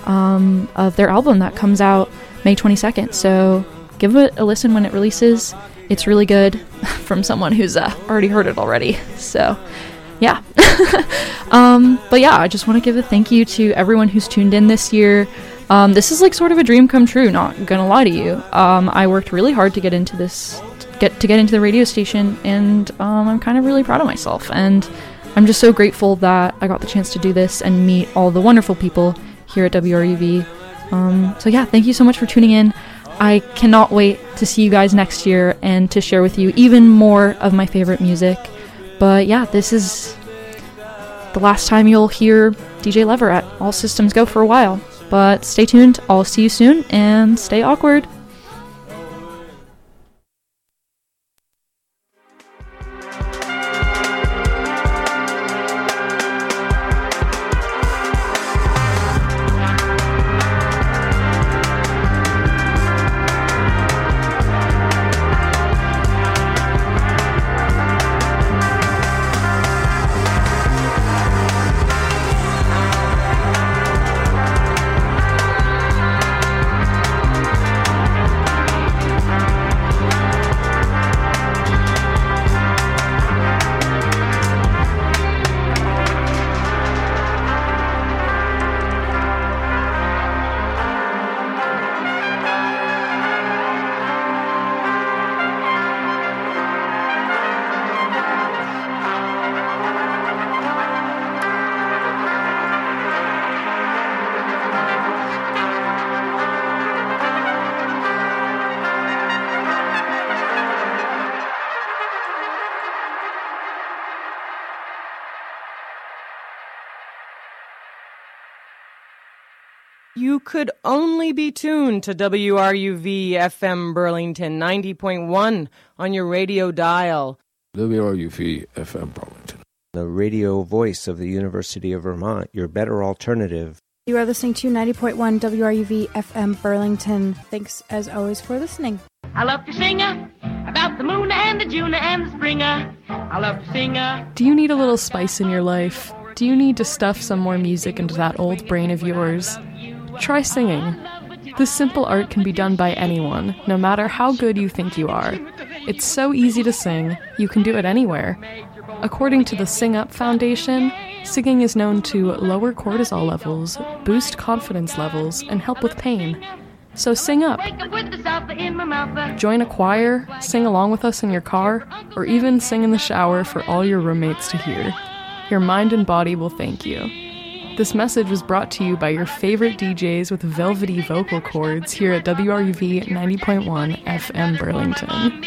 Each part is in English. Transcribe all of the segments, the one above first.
of their album that comes out May 22nd. So give it a listen when it releases. It's really good from someone who's already heard it already. So yeah. But yeah, I just want to give a thank you to everyone who's tuned in this year. This is like sort of a dream come true, not gonna lie to you. I worked really hard to get into this, get into the radio station, and I'm kind of really proud of myself, and I'm just so grateful that I got the chance to do this and meet all the wonderful people here at WRUV. So yeah, thank you so much for tuning in. I cannot wait to see you guys next year and to share with you even more of my favorite music. But yeah, this is the last time you'll hear DJ Lever at All Systems Go for a while. But stay tuned, I'll see you soon, and stay awkward. You could only be tuned to WRUV FM Burlington 90.1 on your radio dial. WRUV FM Burlington, the radio voice of the University of Vermont, your better alternative. You are listening to 90.1 WRUV FM Burlington. Thanks as always for listening. I love to sing about the moon and the June and the springer. I love to sing. Do you need a little spice in your life? Do you need to stuff some more music into that old brain of yours? Try singing. This simple art can be done by anyone, no matter how good you think you are. It's so easy to sing, you can do it anywhere. According to the Sing Up Foundation, singing is known to lower cortisol levels, boost confidence levels, and help with pain. So sing up. Join a choir, sing along with us in your car, or even sing in the shower for all your roommates to hear. Your mind and body will thank you. This message was brought to you by your favorite DJs with velvety vocal cords here at WRUV 90.1 FM Burlington.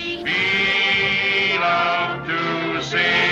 We love to sing.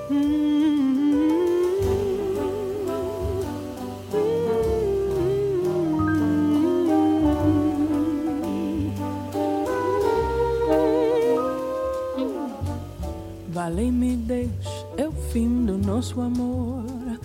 Vale-me, deixe, é o fim do nosso amor.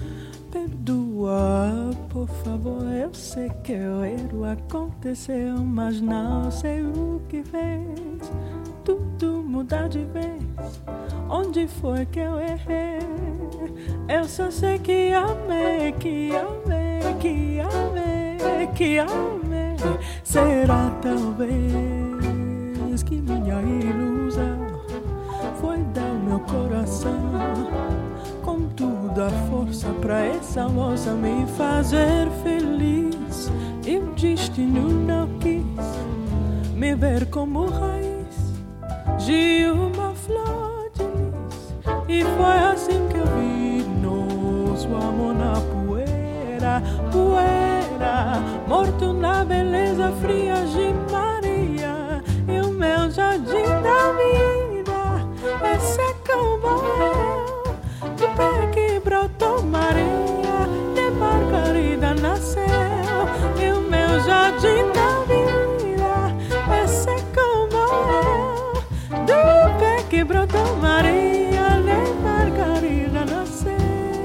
Perdoa, por favor, eu sei que o erro aconteceu, mas não sei o que fez tudo mudar de vez. Onde foi que eu errei? Eu só sei que amei, que amei, que amei, que amei. Será talvez que minha ilusão foi dar o meu coração com toda a força pra essa moça me fazer feliz. E o destino não quis me ver como raiz de uma flor de lis. E foi assim que eu vi nosso amor na poeira, poeira, morto na beleza fria de Maria. E o meu jardim da vida é seco morreu, do pé que brotou Maria, de Margarida nasceu. E o meu jardim da vida é seco morreu, do pé que brotou Maria, de Margarida nasceu.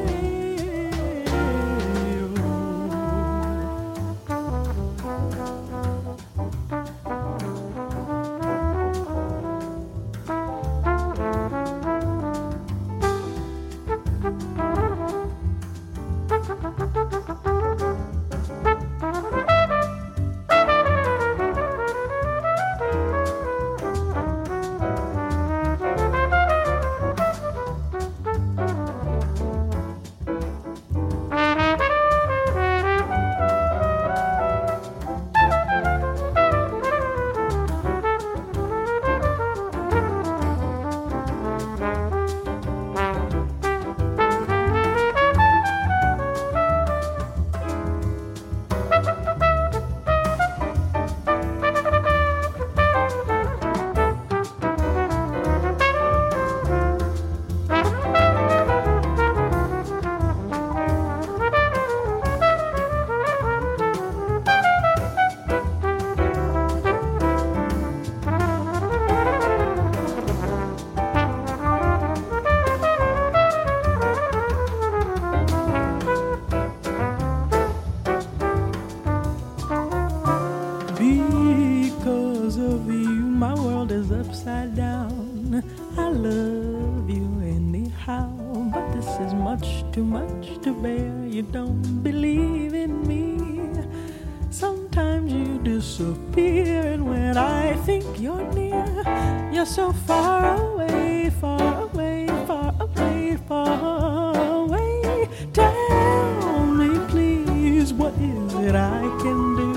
Because of you, my world is upside down. I love you anyhow, but this is much too much to bear. You don't believe in me. Sometimes you disappear, and when I think you're near, you're so far away, far away, far away, far away. Tell me, please, what is it I can do?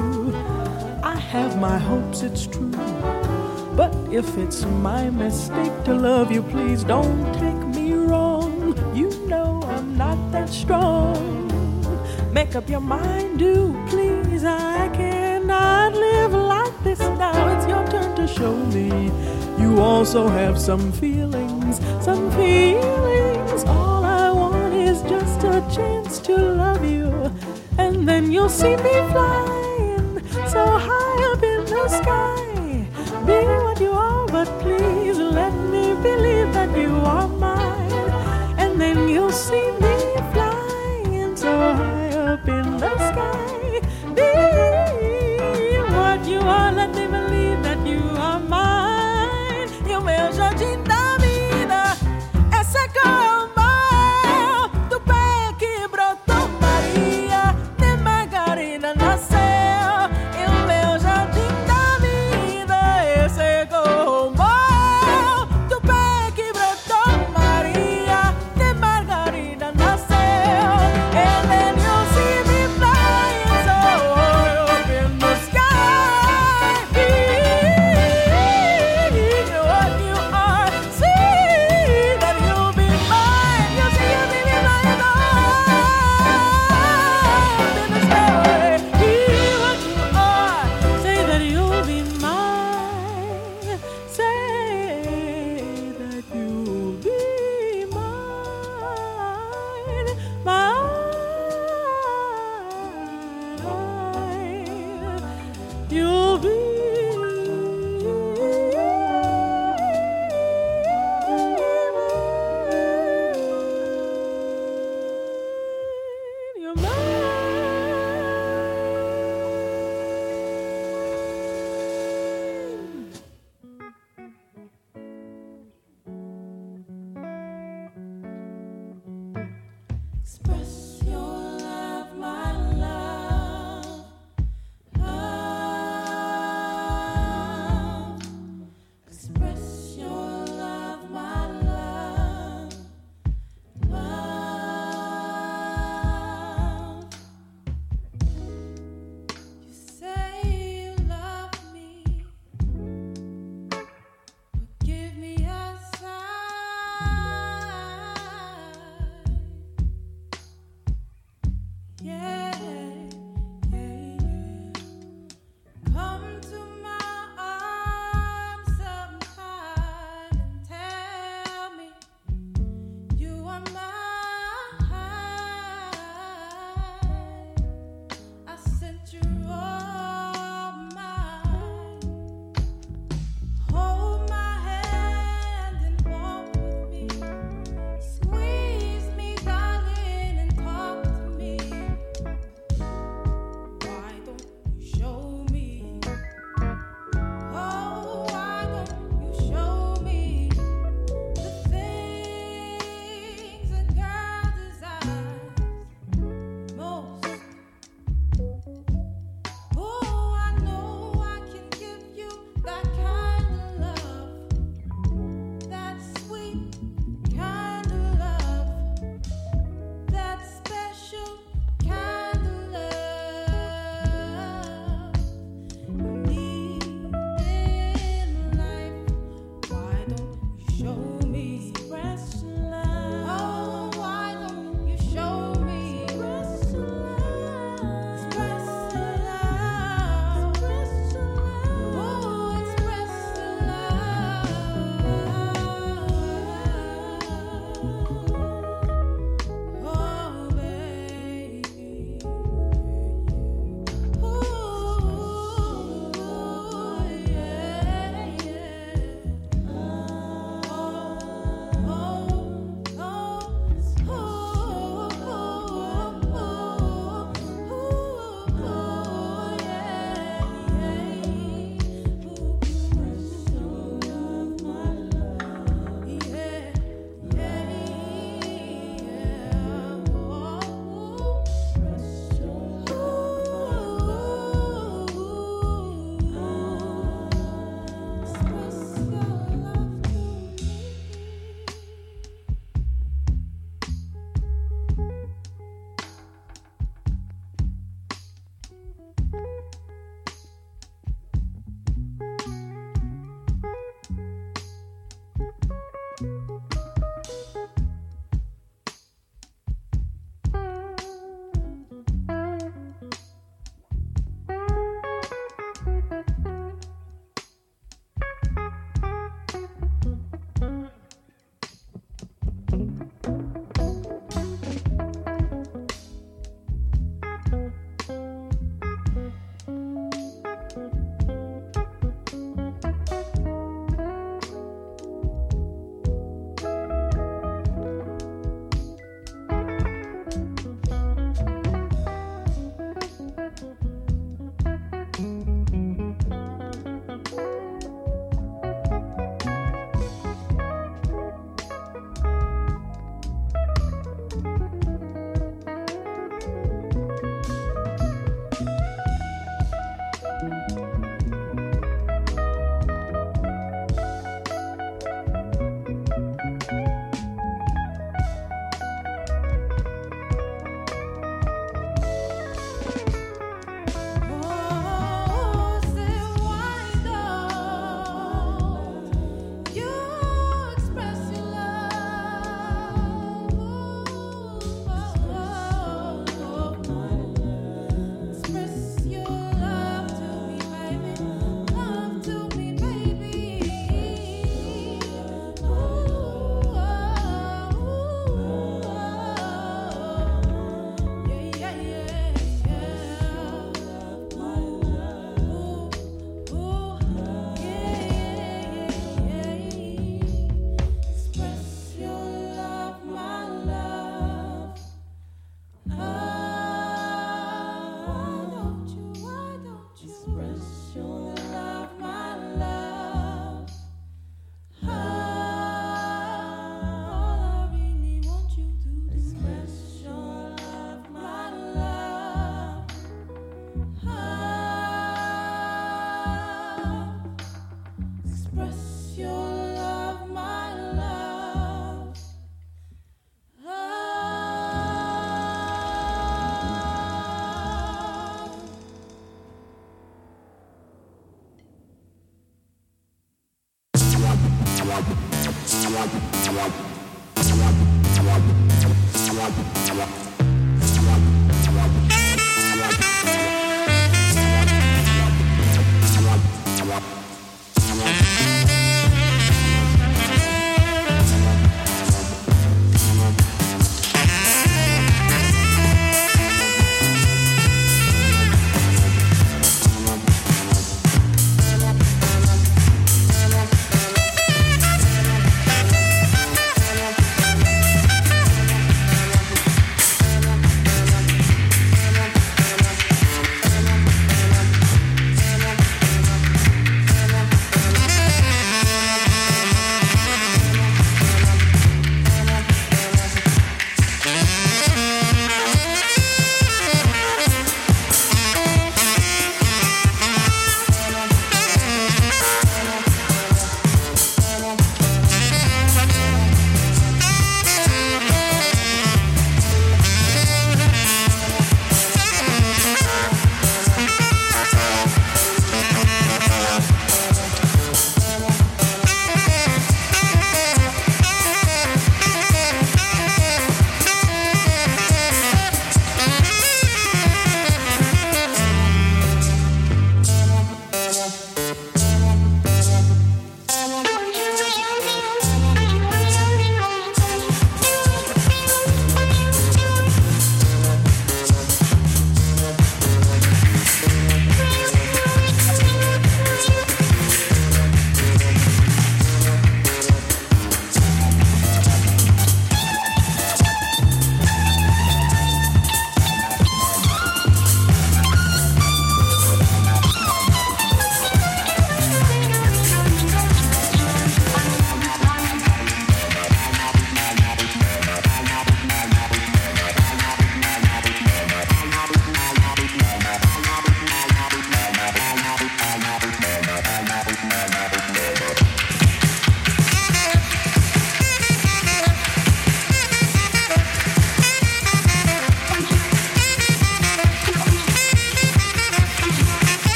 I have my hopes, it's true, but if it's my mistake to love you, please don't take me wrong. You know I'm not that strong. Make up your mind, do please. I cannot live like this now. It's your turn to show me you also have some feelings, some feelings. All I want is just a chance to love you, and then you'll see me flying so high up in the sky. Be what you are, but please let me believe that you are mine. And then you'll see me flying so high up in the sky. Be what you are, let me believe that you are mine. E o meu jardim da vida é seco mar, do pé que brotou Maria, de Margarida nasceu. E o meu jardim da vida you'll be you're express your love, my love.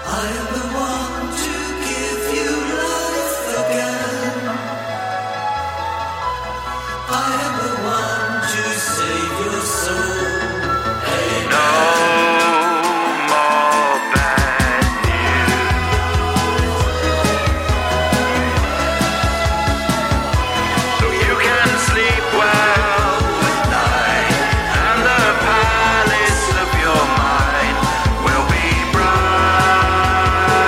bright.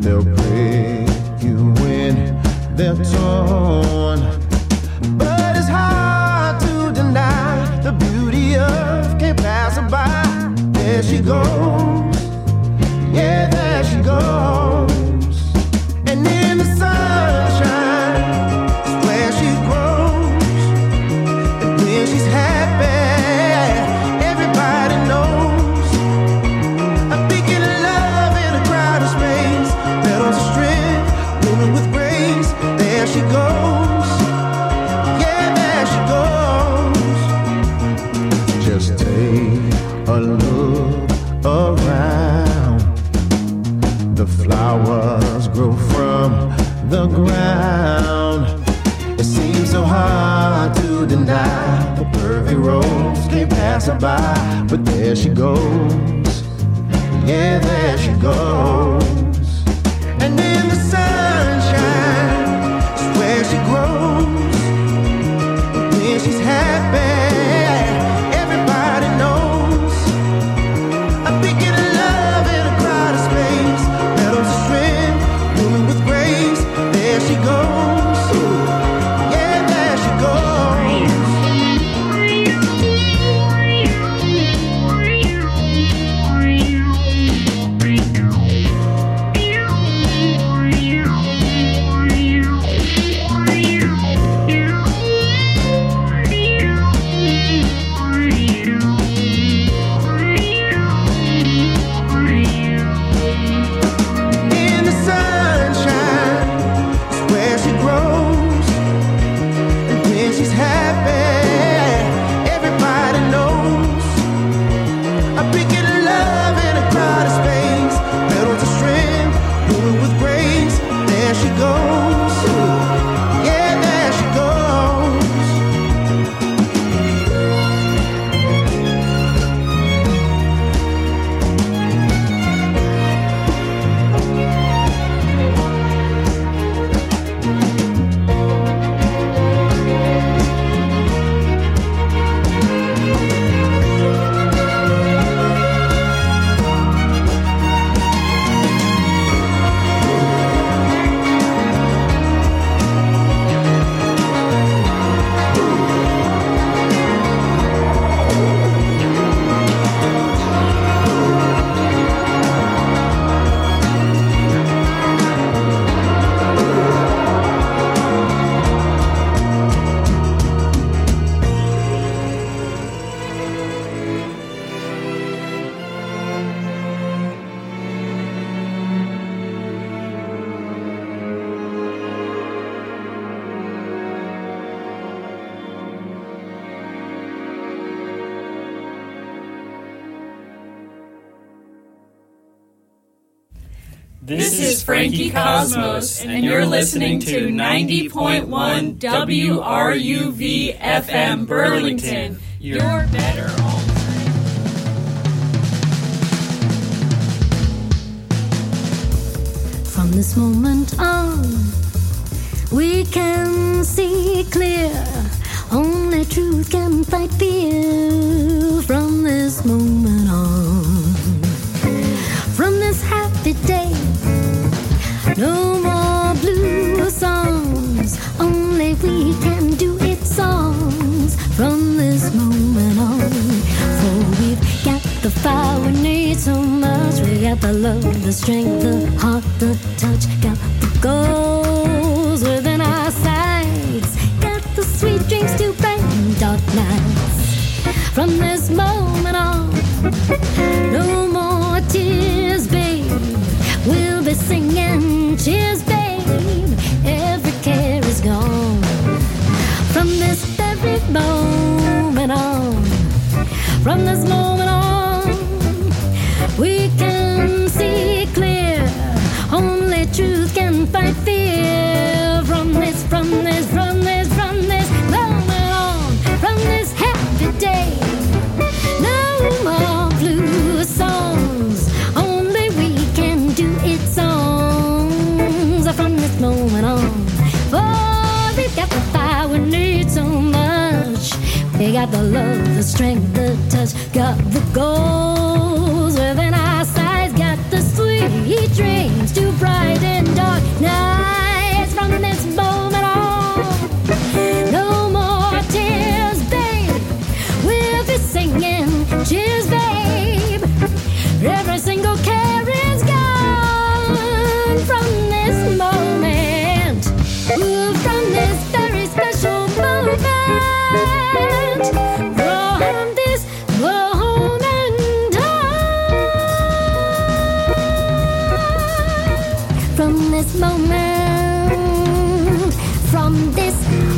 They'll break you when they're torn. But it's hard to deny the beauty of can't pass her by. There she goes, yeah, there she goes. And in the sunshine is where she grows. And when she's happy, everybody knows. A beacon of love in a crowded space, petals of strength, blooming with grace. There she goes, yeah, there she goes. Just take a look around. The flowers grow from the ground. It seems so hard to deny the perfect rose can't pass her by. But there she goes, yeah, there she goes. And in the sunshine is where she grows. When she's happy, everybody knows. A beacon of love in a crowded space, petals of strength, blooming with grace. There she goes, yeah, there she goes. In the sunshine is where she grows. And when she's happy, everybody knows. A beacon of love in a crowded space, petals of strength, blooming with grace. There she goes, yeah, there she goes. This is Frankie Cosmos, and you're listening to 90.1 WRUV FM Burlington, your better alternative. From this moment on, we can see clear. Only truth can fight fear. From this moment on, from this happy day, no more blue songs. Only we can do it songs. From this moment on, for we've got the fire we need so much. We got the love, the strength, the heart, the touch. Got the goals within our sights. Got the sweet dreams to brighten dark nights. From this moment on, no more tears, babe. We'll be singing cheers, babe. Every care is gone. From this very moment on, from this moment on, we can see clear. Only truth can fight fear. From this moment on, from this happy day, no more blue songs. Only we can do it songs. From this moment on, for we've got the fire we need so much. We got the love, the strength, the touch. Got the goals within our sights. Got the sweet dreams to brighten from this moment, from this